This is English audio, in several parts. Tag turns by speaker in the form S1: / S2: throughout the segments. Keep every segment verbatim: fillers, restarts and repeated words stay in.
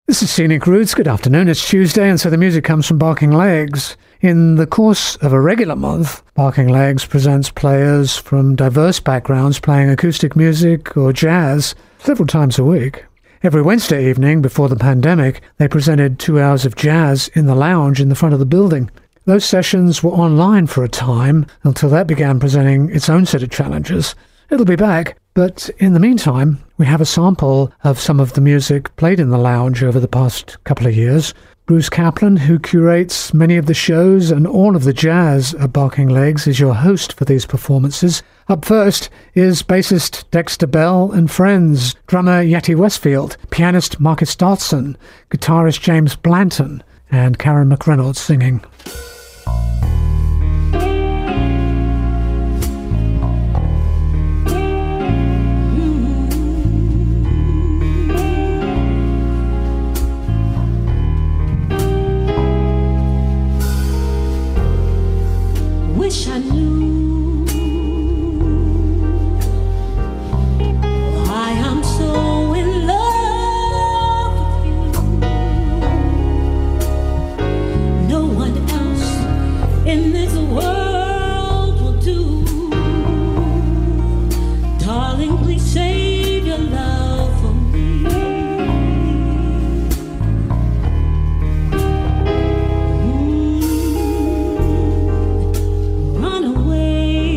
S1: This is Scenic Roots. Good afternoon. It's Tuesday, and so the music comes from Barking Legs. In the course of a regular month, Barking Legs presents players from diverse backgrounds playing acoustic music or jazz several times a week. Every Wednesday evening before the pandemic, they presented two hours of jazz in the lounge in the front of the building. Those sessions were online for a time until that began presenting its own set of challenges. It'll be back, but in the meantime, we have a sample of some of the music played in the lounge over the past couple of years. Bruce Kaplan, who curates many of the shows and all of the jazz at Barking Legs, is your host for these performances. Up first is bassist Dexter Bell and friends, drummer Yeti Westfield, pianist Marcus Dodson, guitarist James Blanton, and Karen McReynolds singing.
S2: Wish I knew why I'm so in love with you. No one else in this world will do. Darling, please save your love for me. Run away.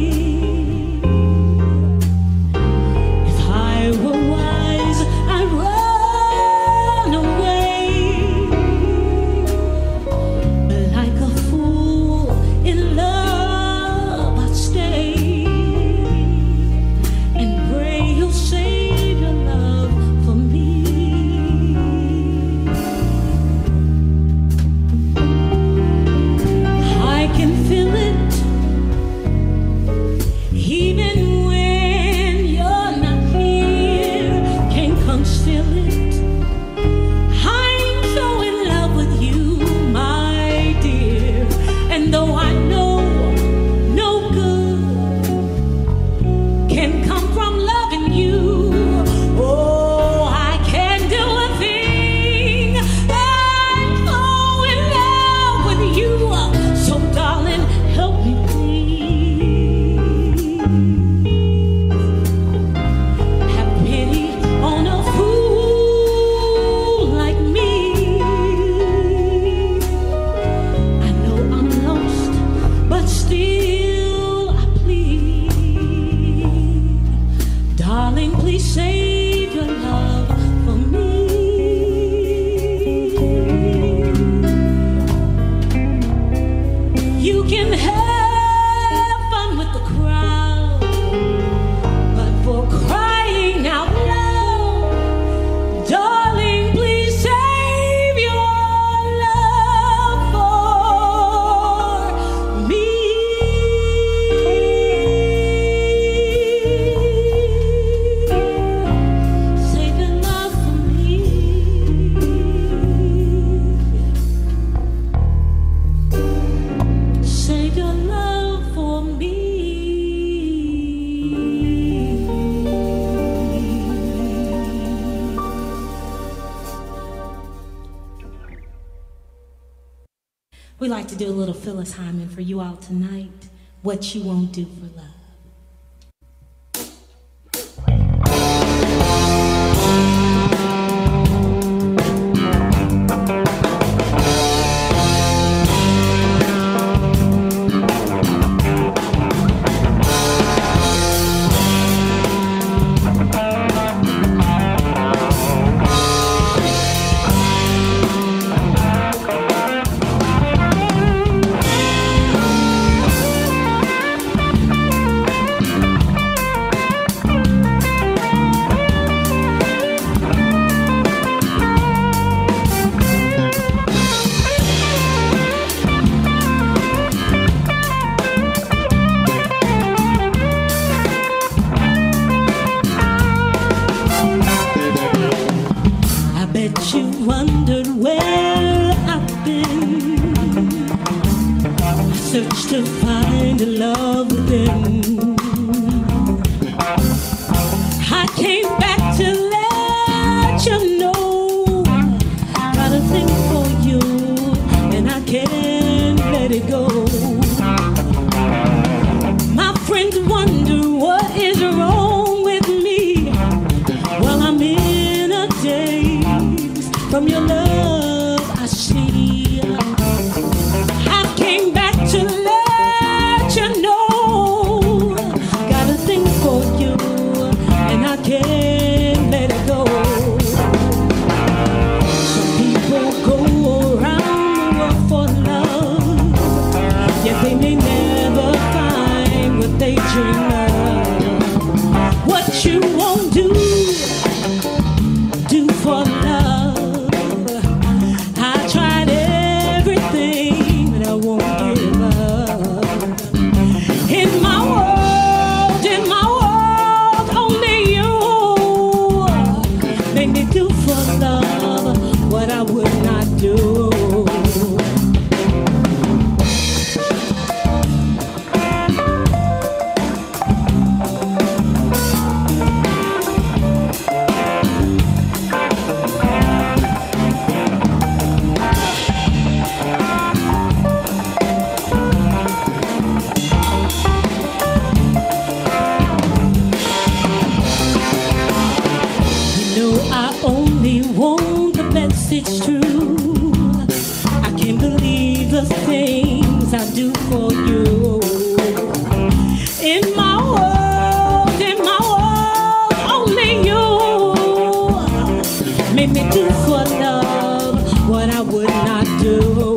S2: If I were wise, I'd run away. But like a fool in love, I'd stay and pray you'll save your love for me. I can feel it. Even when you're not here, can't conceal it. I'm so in love with you, my dear. And though I know no good can come from loving you, oh, I can't do a thing. I'm so in love with you. So darling, help me please. Have pity on a fool like me. I know I'm lost, but still I plead. Darling, please save your love for me. You can have fun with the crowd, but for crying out loud, darling, please save your love for me. Save your love for me. Save your love for me. We like to do a little Phyllis Hyman for you all tonight. What you won't do for love.
S3: search to find a love within. I came back to let you know
S2: let it go. My friends wonder what is wrong with me. Well, I'm in a daze from your love, I see. I came back to let you know. Got a thing for you, and I can't let it go. Some people go around the world for love, yet they may never find what they dream of. What you won't do, do for love. I tried everything, but I won't give up. In my world, in my world, only you make me do for love what I would not do. It's true. I can't believe the things I do for you. In my world, in my world, only you make me do for love what I would not do.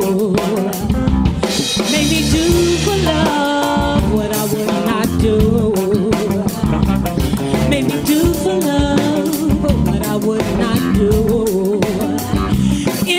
S2: Make me do for love what I would not do. Make me do for love what I would not do.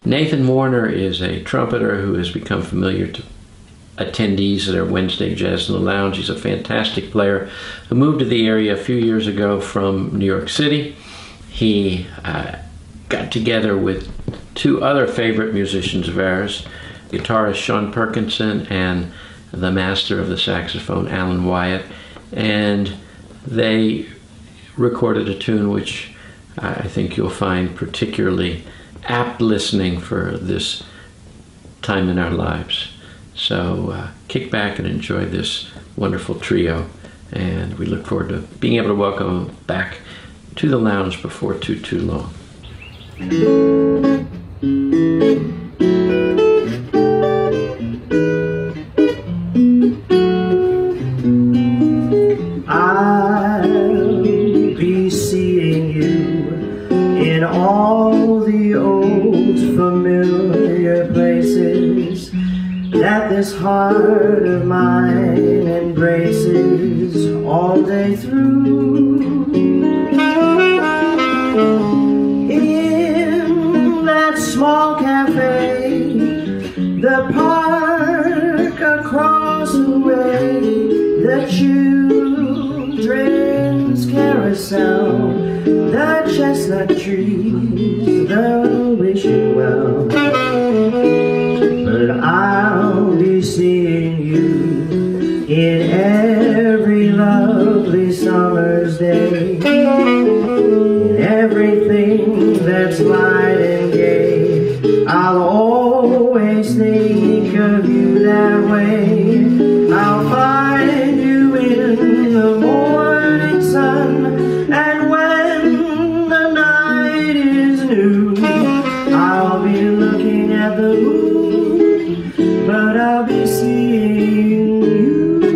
S4: Nathan Warner is a trumpeter who has become familiar to attendees at our Wednesday Jazz in the Lounge. He's a fantastic player who moved to the area a few years ago from New York City. He uh, got together with two other favorite musicians of ours, guitarist Sean Perkinson and the master of the saxophone, Alan Wyatt, and they recorded a tune which I think you'll find particularly apt listening for this time in our lives. So uh, kick back and enjoy this wonderful trio, and we look forward to being able to welcome them back to the lounge before too, too long.
S5: I'll be seeing you in all the old familiar places that this heart of mine embraces all day through. In that small cafe, the park across the way, the children's carousel, the chestnut trees, the wishing well. But I'll be seeing you in every lovely summer's day, in everything that's light and gay. I'll always think of you that way. I'll find you in the morning sun, and when the night is new, I'll be looking at the moon, but I'll be seeing you.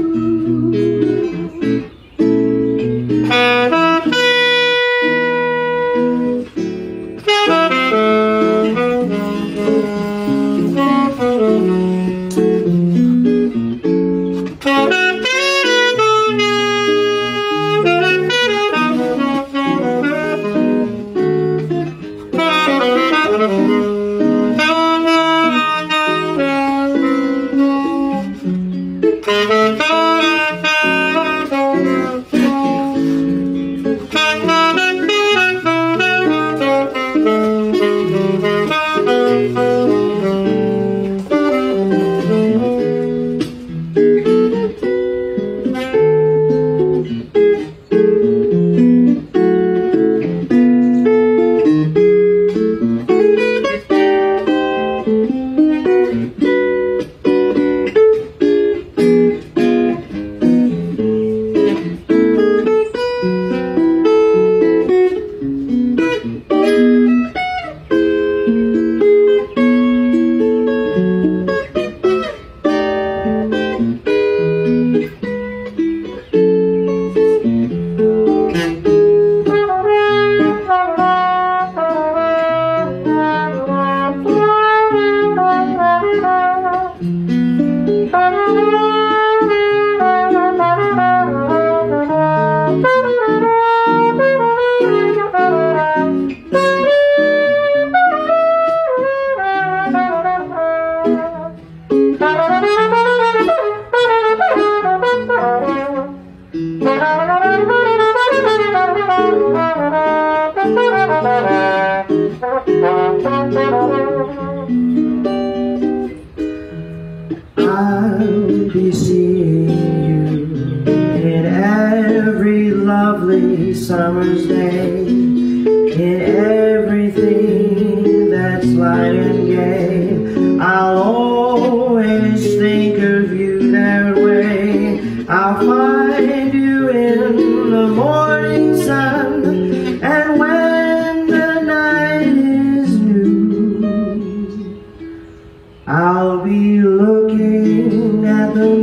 S5: I'll be seeing you in every lovely summer's day, in everything that's light and gay. I'll always think of you that way. I'll find you in the morning sun, and when the night is new, I'll be looking at the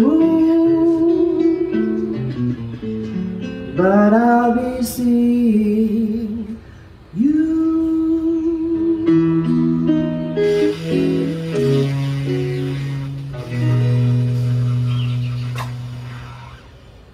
S5: moon, but I'll be seeing you.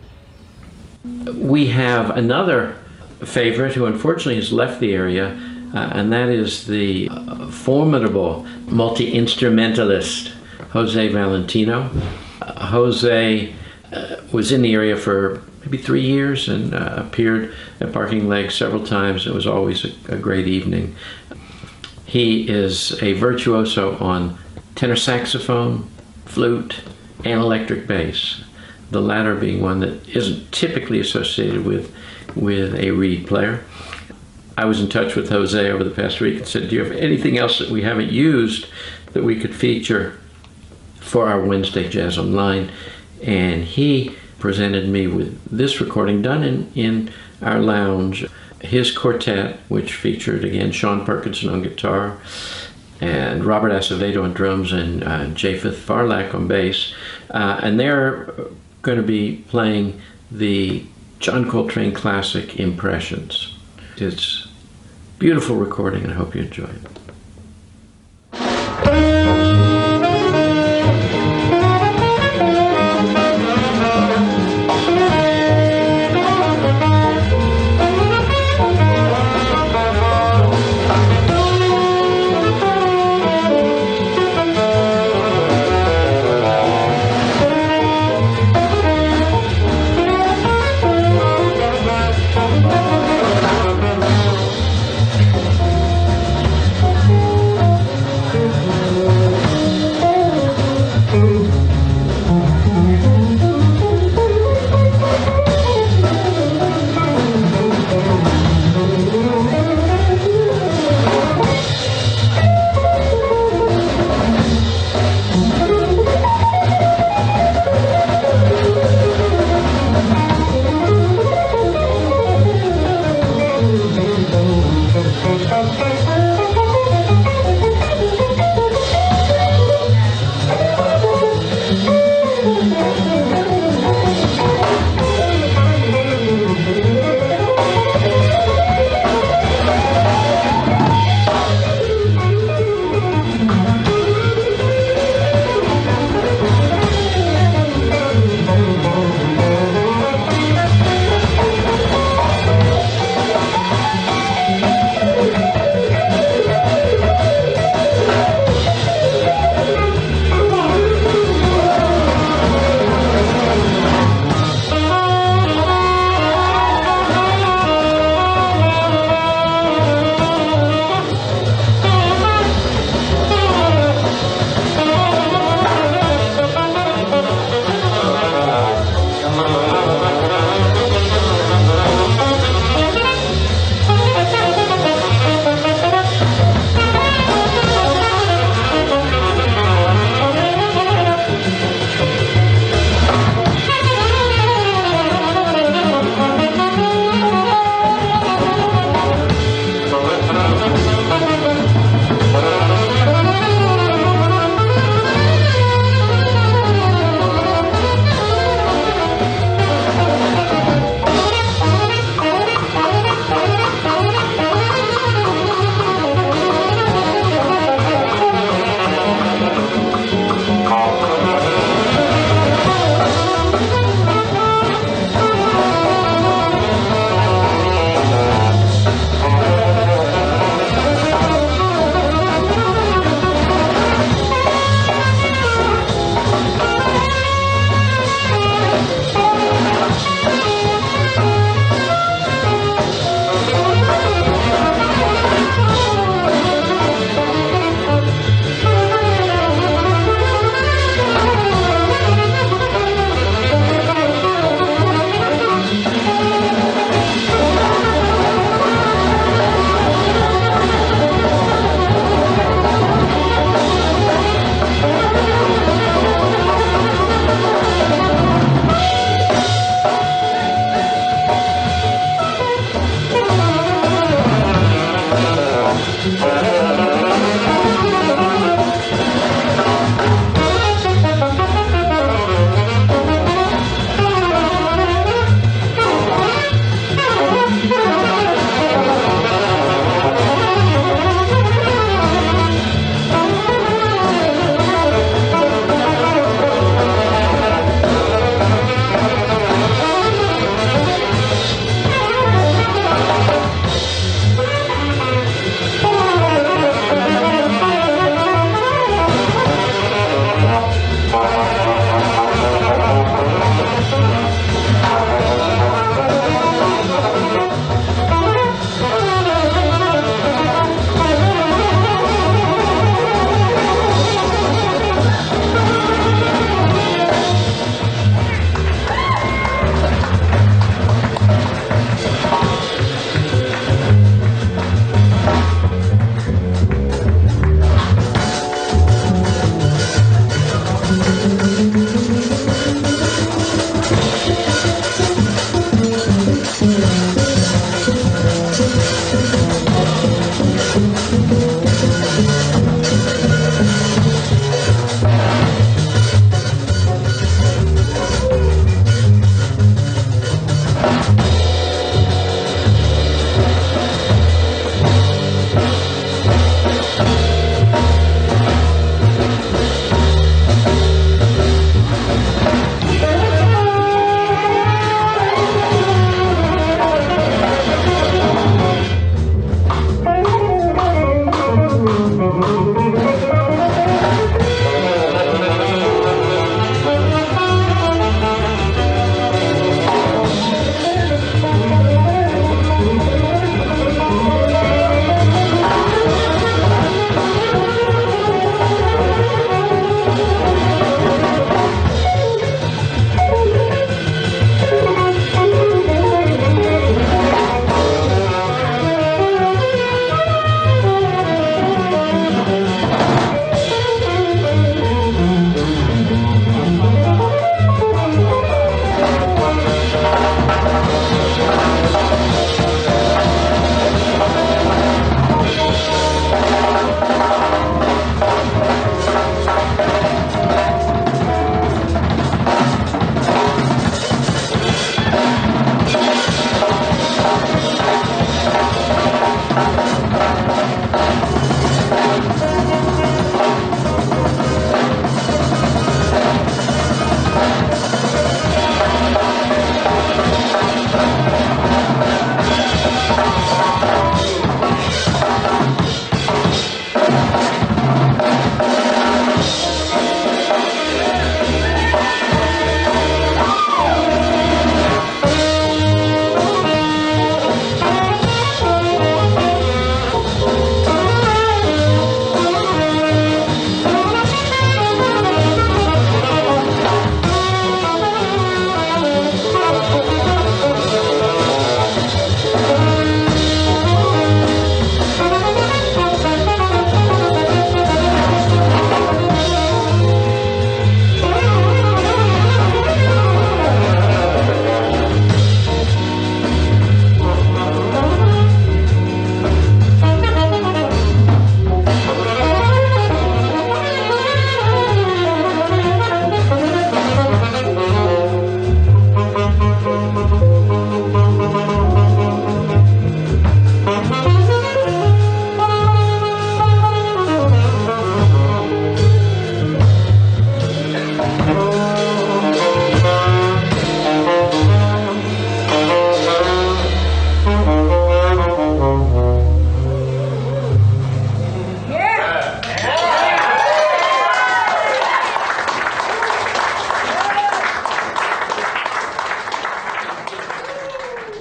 S4: We have another favorite who unfortunately has left the area, uh, and that is the uh, formidable multi-instrumentalist Jose Valentino. Uh, Jose uh, was in the area for maybe three years and uh, appeared at Barking Legs several times. It was always a, a great evening. He is a virtuoso on tenor saxophone, flute, and electric bass, the latter being one that isn't typically associated with, with a reed player. I was in touch with Jose over the past week and said, do you have anything else that we haven't used that we could feature for our Wednesday Jazz Online? And he presented me with this recording done in, in our lounge, his quartet, which featured, again, Sean Perkinson on guitar, and Robert Acevedo on drums, and uh, Japheth Farlak on bass. Uh, and they're going to be playing the John Coltrane classic Impressions. It's a beautiful recording, and I hope you enjoy it.
S2: Thank you.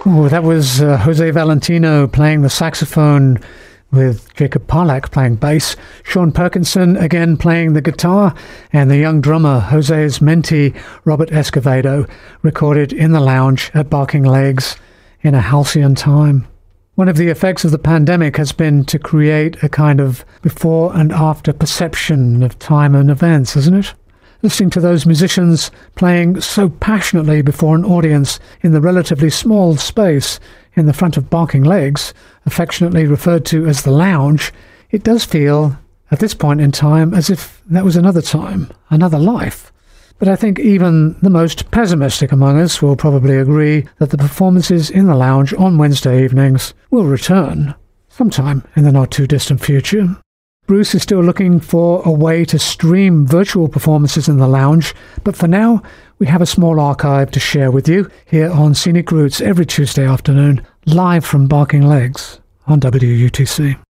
S1: Oh, that was uh, Jose Valentino playing the saxophone with Jacob Parlak playing bass, Sean Perkinson again playing the guitar, and the young drummer Jose's mentee Robert Escovedo recorded in the lounge at Barking Legs in a halcyon time. One of the effects of the pandemic has been to create a kind of before and after perception of time and events, isn't it? Listening to those musicians playing so passionately before an audience in the relatively small space in the front of Barking Legs, affectionately referred to as the lounge, it does feel, at this point in time, as if that was another time, another life. But I think even the most pessimistic among us will probably agree that the performances in the lounge on Wednesday evenings will return sometime in the not-too-distant future. Bruce is still looking for a way to stream virtual performances in the lounge, but for now, we have a small archive to share with you here on Scenic Roots every Tuesday afternoon, live from Barking Legs on W U T C.